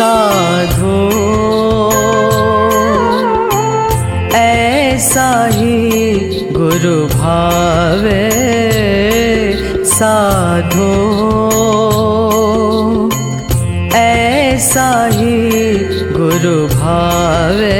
साधो ऐसा ही गुरु भावे साधो ऐसा ही गुरु भावे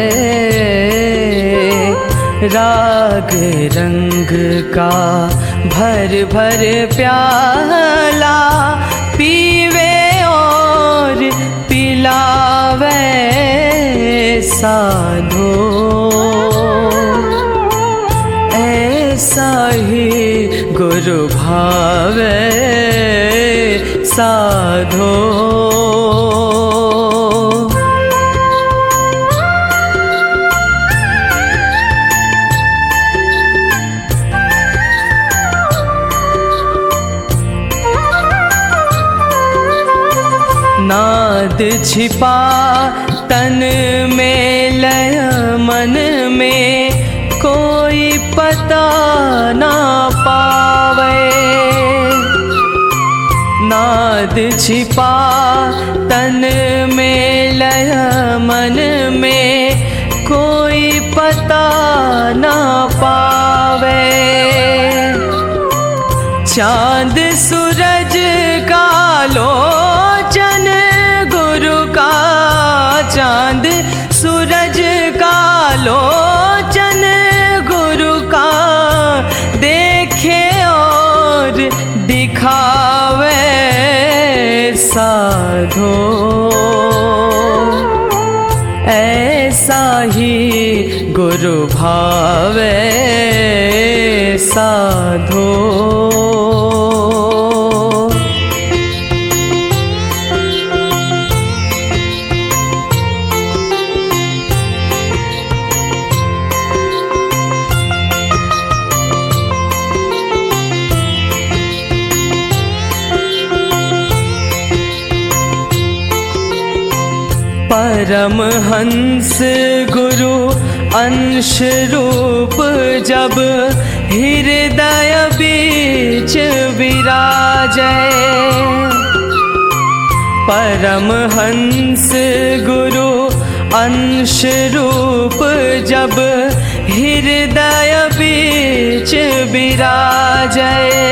राग रंग का भर भर प्याला पीवे और पिलावे साधो ऐसा ही गुरु भावे साधो नाद छिपा तन में लय मन में कोई पता ना पावे नाद छिपा तन में लय मन में कोई पता ना पावे चांद सूरज का लोचन गुरु का चांद सूरज का लोचन गुरु का देखे और दिखावे साधो ऐसा ही गुरु भावे साधो परमहंस गुरु अंश रूप जब हृदय बीच विराजे परमहंस गुरु अंश रूप जब हृदय बीच विराजे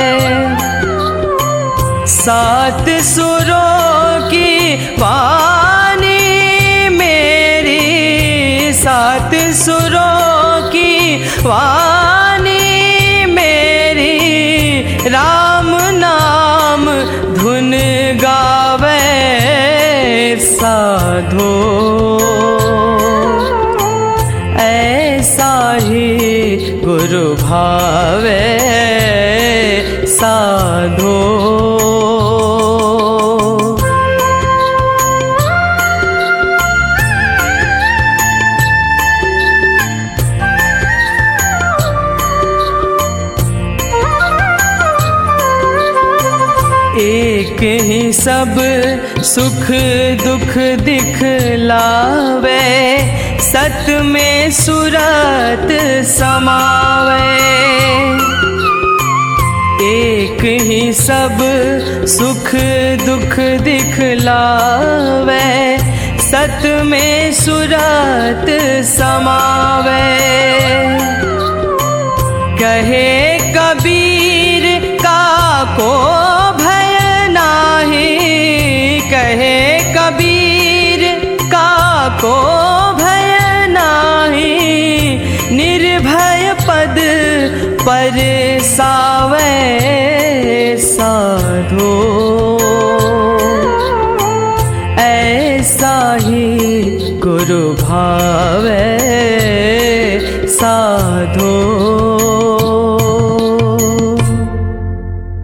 सात सुरों की वाणी सात सुरों की वाणी मेरी राम नाम धुन गावे साधो ऐसा ही गुरु भावे साधो एक ही सब सुख दुख दिखलावे सत में सुरत समावे एक ही सब सुख दुख दिखलावे सत में सुरत समावे कहे कबीर का को कहे कबीर का को भय नाही निर्भय पद पर सावे साधो ऐसा ही गुरु भावे